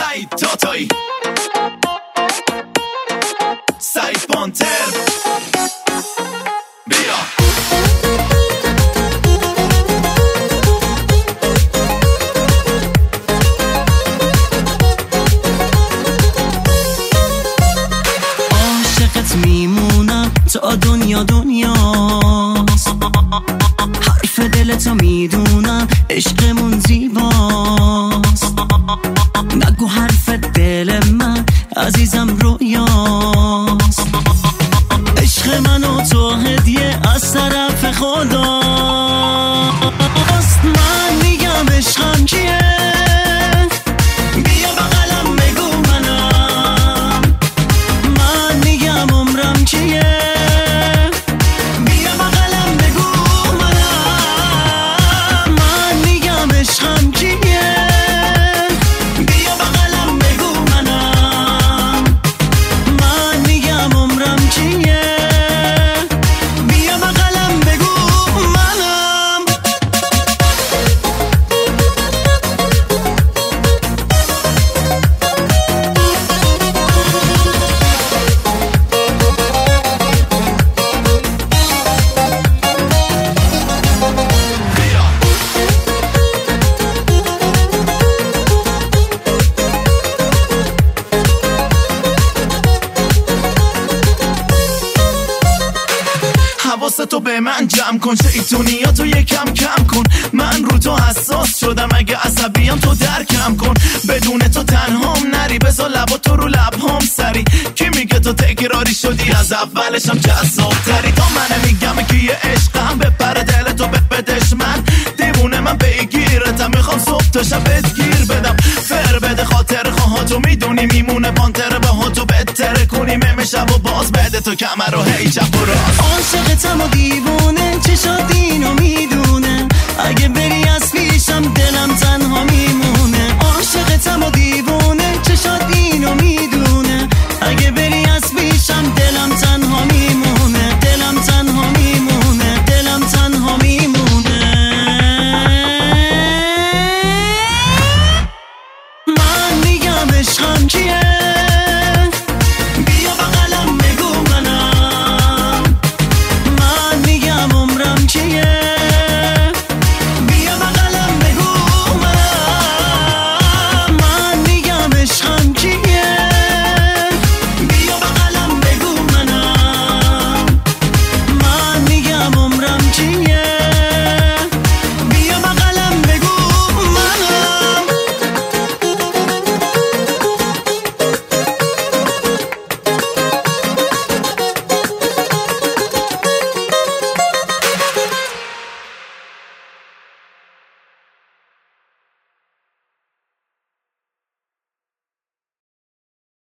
سعید تاتایی، سعید پانتر، بیا عاشقت میمونم تا دنیا دنیاست، حرف دلتو میدونم عشقمون زیباست، نگو حرف دل من عزیزم رویاست، عشق من و تو هدیه از طرف خدا، من میگم عشقم کیه، بیا بغلم بگو منم، من میگم عمرم کیه، بیا بغلم بگو منم، من میگم عشقم کیه، بیا بغلم بگو منم، من میگم عمرم کیه، بیا بغلم بگو منم. حواستو به من جمع کن، شیطونیاتو یکم کم کن، من رو تو حساس شدم، اگه عصبیم تو درکم کن، بدون تو تنهام نری، بذار لباتو رو لبهام سری، کی میگه تو تکراری شدی، از اولشم جذاب تری، تا من میگم که یه عشقم بپره دلتو بدش، من دیوونه من بگیرتم، میخوام صبح تا شب بهت گیر بدم، فر بده خاطر خواهاتو میدونی میمونه پانتر باهاتو بهتره کنیم امشب و باز بده تو کمر رو هی چپ و راست، عاشقتم و دیوونه چشات اینو میدونه، اگه